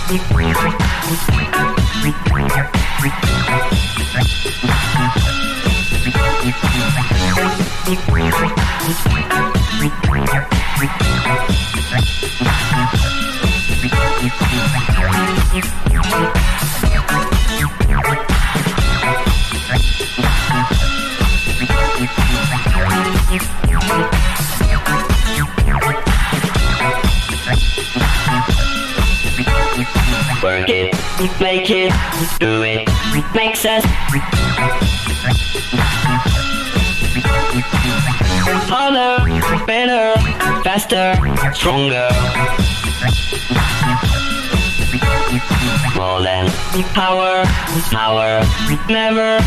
Work it, make it, do it, makes us harder, better, faster, stronger. More than power, power, never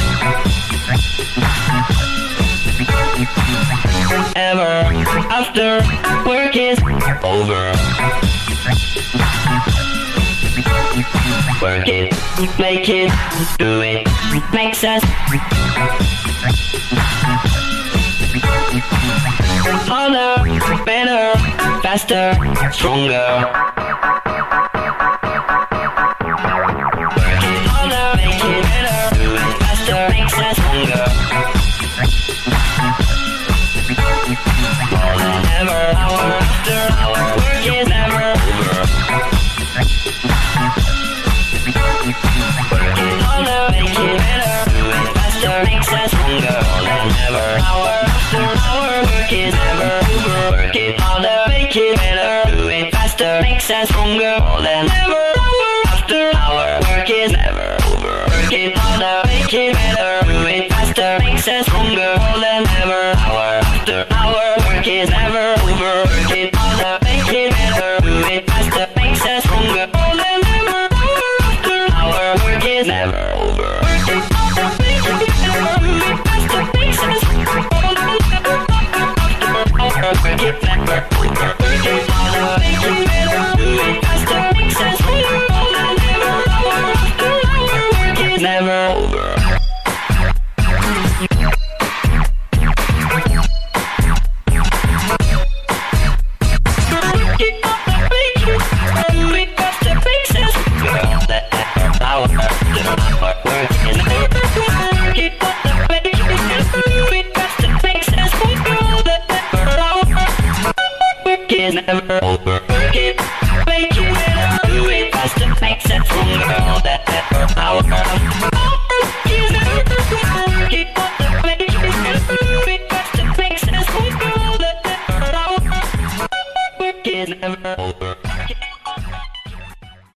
ever after work is over. Work it, make it, do it, makes us harder, better, faster, stronger. Work it harder, make it better, do it faster, makes us stronger. More than ever, hour after hour, work is never over. Work it harder, make it better, do it faster, makes us stronger. More than ever, hour after hour, work is never over. Work it harder, make it better, do it faster, makes us stronger. More than ever, hour after hour, work is never over. Work it harder, make it better, do it faster, makes us stronger. More than ever, hour after hour, work is never over. Work it harder, make it better, do it faster, makes us stronger. More than ever, hour after hour, work is never over. Work it harder, make it better, do it faster, makes us stronger. More than ever, hour after hour, work is never over. Work it harder, make it better, do it faster, makes us stronger. More than ever, hour after hour, work is never over. Never over. Work it, make it better, do it faster, makes it stronger. All that effort, power.